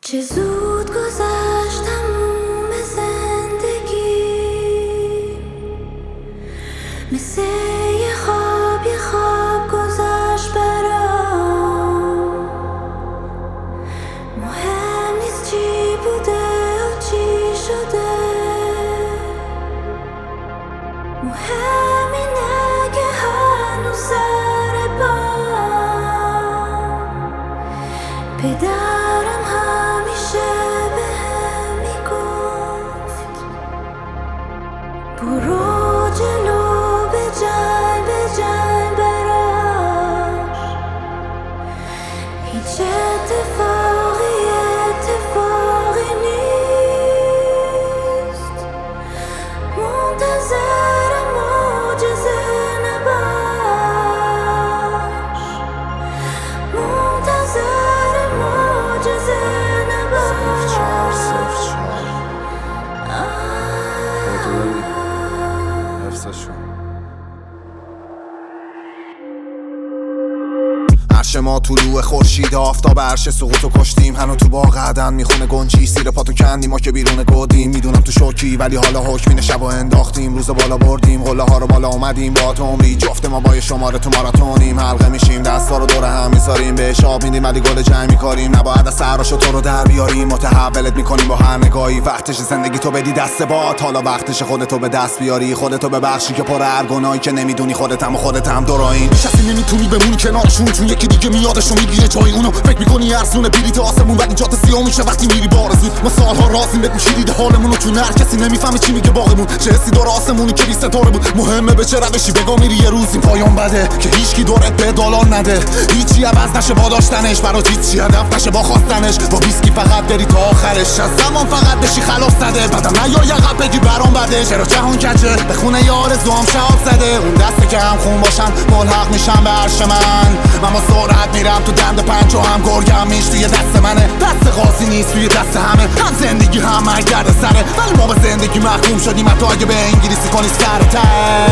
چه زود گذشت تموم زندگی، مثل یه خواب گذشت برام. مهم نیست چی بوده و چی شده، مهم اینه که هنوز سر پام. پدرم همیشه بهم میگفت برو جلو، بجنگ براش. هیچ اتفاقی نیست، منتظر معجزه نباش، منتظر معجزه نباش. عرش ما طلوع خورشید، آفتاب عرش سقوطو کشتیم. هنو تو باغ عدن میخونه گنجی، سیر پاتو کندیم ما که بیرون گودیم. میدونم تو شوکی ولی حالا حکمین شب و انداختیم. روز بالا بردیم، قله ها رو بالا اومدیم. با عمری جفت ما با شماره تو ماراتونیم. حلقه میشیم، دستا رو دور هم میذاریم، بهش آب میدیم ولی گل جنگ میکاریم. نباید از سراشو تو رو در بیاریم، متحولت میکنیم با هر نگاهی. وقتش زندگی تو بدی دست باد، حالا وقتش خودتو به دست بیاری. خودتو ببخشی که پر هر گناهی که نمیدونی خودتم و خودتم دوراین. نشستی نمیتونی بمونی کنارشون، چون یکی دیگه میادشو میگیره جای اونو. فکر میکنی ارزونه بلیط آسمون ولی جات سیاه میشه وقتی میری بارزون. ما سالها رازیم بهت میشیدید حالمونو، چون هر کسی نمیفهمه چی میگه باغمون. چه حسی داره آسمونی که بی ستاره بود، مهمه به چه روشی بگا میری. یه روز این پایان بده که هیچکی دورت به دالان نده. هیچی عوض نشه با داشتنش، برات هیچی هدف نشه با خواستنش. با ویسکی فقط بری تا آخرش، از زمان فقط بشی خلاص زده. بعدم نیای عقب بگی برام بده، چرا جهان کجه به خونه یار زوام شهاب زده. اون دسته که هم خون باشن ملحق میشن به عرش من با سرعت میرم تو دند پنج و هم گرگم میش توی دست منه. دست قاضی نیست توی دست همه، هم زندگی هم مرگرد سره. ولی ما به زندگی محکوم شدیم، حتی اگه به انگلیسی کنی سرتش.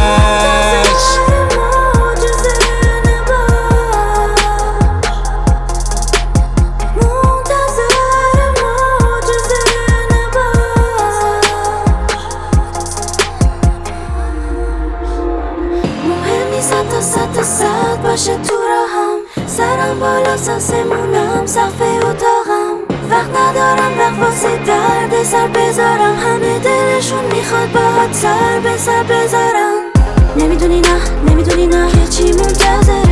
صد باشه تو راهم، سرم بالا ساسمونم سقف اتاقم. وقت ندارم وقت واسه درد سر بذارم، همه دلشون میخواد باهات سر به سر بذارم. نمیدونی نه که چی منتظر